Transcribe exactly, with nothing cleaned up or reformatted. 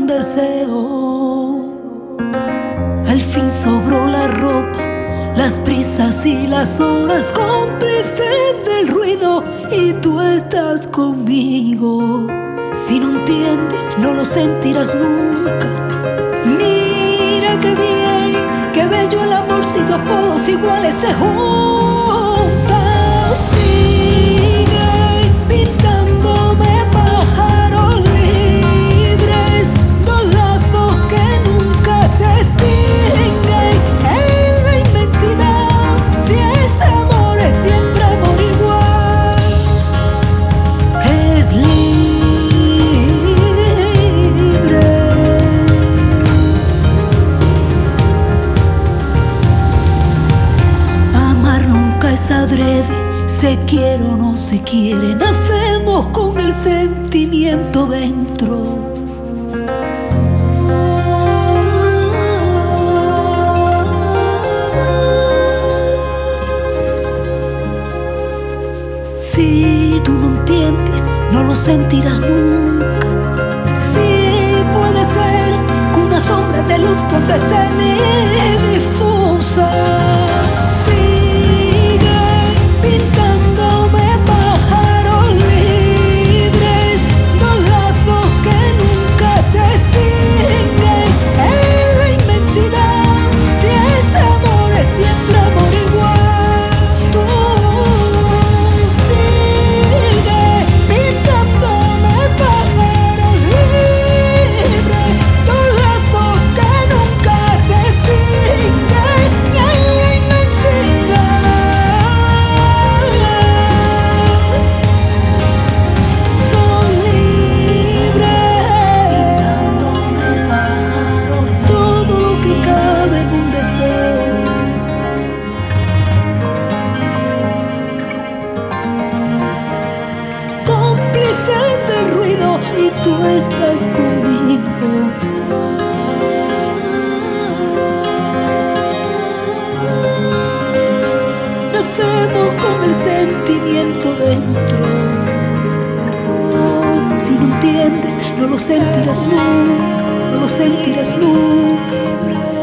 deseo. Al fin sobró la ropa, las prisas y las horas, cómplices del ruido, y tú estás conmigo. Si no entiendes, no lo sentirás nunca. Mira qué bien, qué bello el amor si dos polos iguales se juntan. Sigue pintándome pájaros libres, dos lazos que nunca se extinguen en la inmensidad. Si ese amor es siempre amor igual, es libre. Amar nunca es adrede, se quiere o no se quiere, nacemos con el sentimiento dentro. Si tú no entiendes, no lo sentirás nunca. Sí puede ser que una sombra de luz cuando es semidifusa. Sigue pintándome pájaros libres, dos lazos que nunca se extinguen en la inmensidad. Si ese amor es siempre amor igual, tú sigue pintándome pájaros libres, dos lazos que nunca se extinguen en la inmensidad. Son libres, todo lo que cabe en un deseo. Cómplices del ruido, y tú estás conmigo. Nacemos con el sentimiento dentro. Si no entiendes, no lo sentirás nunca, no lo sentirás nunca.